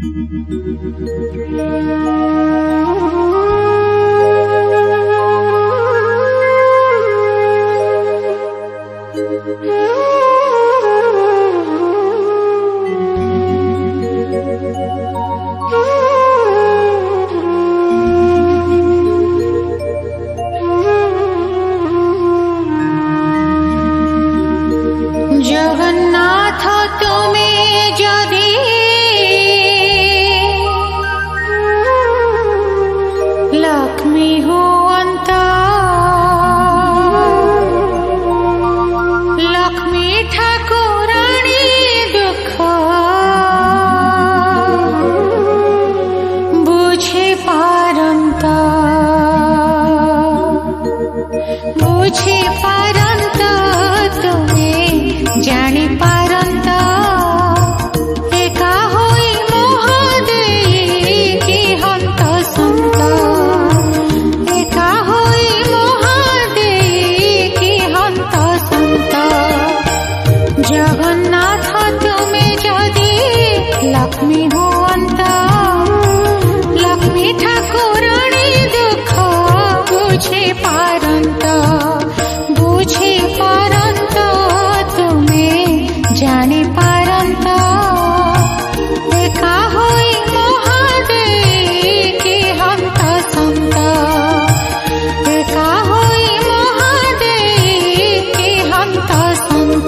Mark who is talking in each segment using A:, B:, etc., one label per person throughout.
A: जगन्नाथ तुम्हें जदि लक्ष्मी हुअंत लक्ष्मी ठाकुराणी दुख बुझे पारंत तुम्हें जानी पारंत एका होई मोहदेई की हंत संत एका होई मोहदेई की हंत संत जगन्नाथ तुम्हें जदि लक्ष्मी हुअंत लक्ष्मी ठाकुराणी दुख बुझे पारंत तुम्हें जानी पारंत एका होई मोहदेई की हंत संत एका होई मोहदेई की हंत संत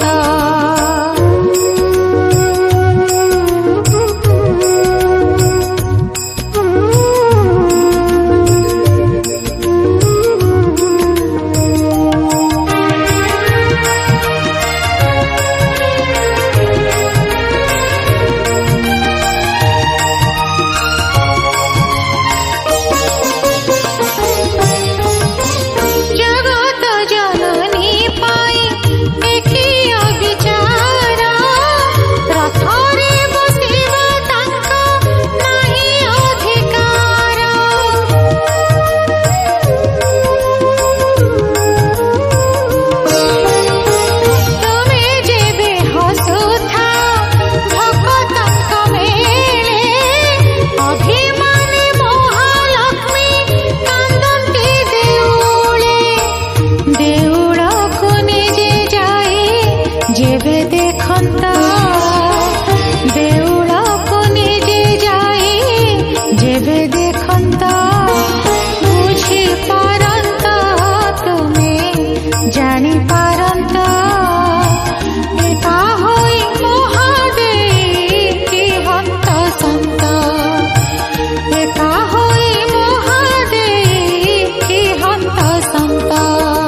A: जेबे देखंत देउल को निजे जाई जेबे देखंत बुझी पारंत तुम्हें जानी पारंत एका होई मोहदेई की हंत संत एका होई मोहदेई की हंत संत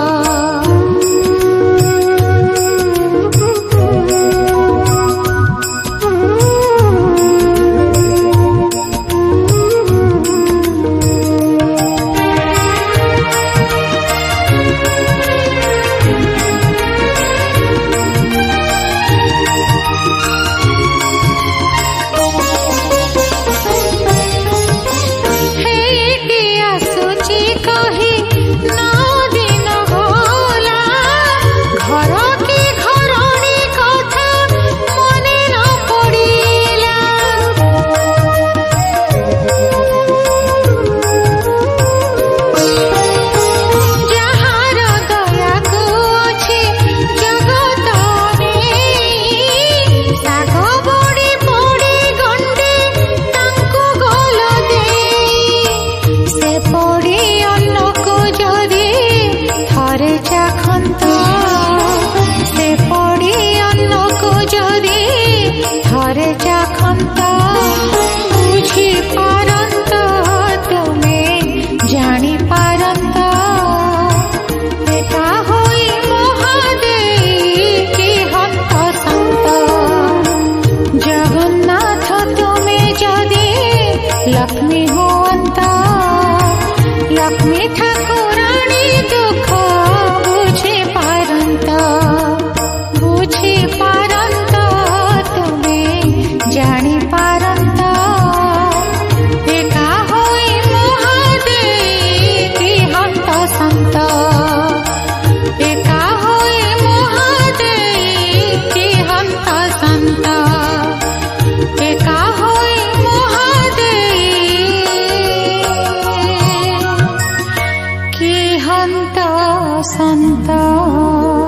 A: लक्ष्मी हुअंत लक्ष्मी ठाकुराणी दुख बुझे पारंत तुम्हें जानी पारंत हन्ता सन्ता